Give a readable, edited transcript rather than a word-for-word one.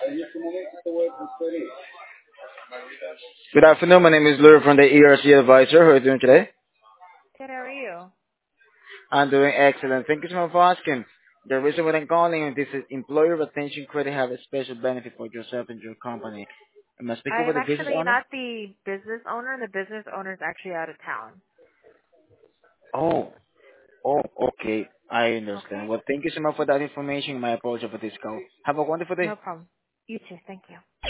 Good afternoon. My name is Lur from the ERC Advisor. How are you doing today? Good, how are you? I'm doing excellent. Thank you so much for asking. The reason why I'm calling is this is employer retention credit have a special benefit for yourself and your company. Am I speaking I with am the business actually owner? not the business owner. The business owner is actually out of town. Oh, oh, okay. I understand. Okay? Well, thank you so much for that information. My apologies for this call. Have a wonderful day. No problem. You too. Thank you.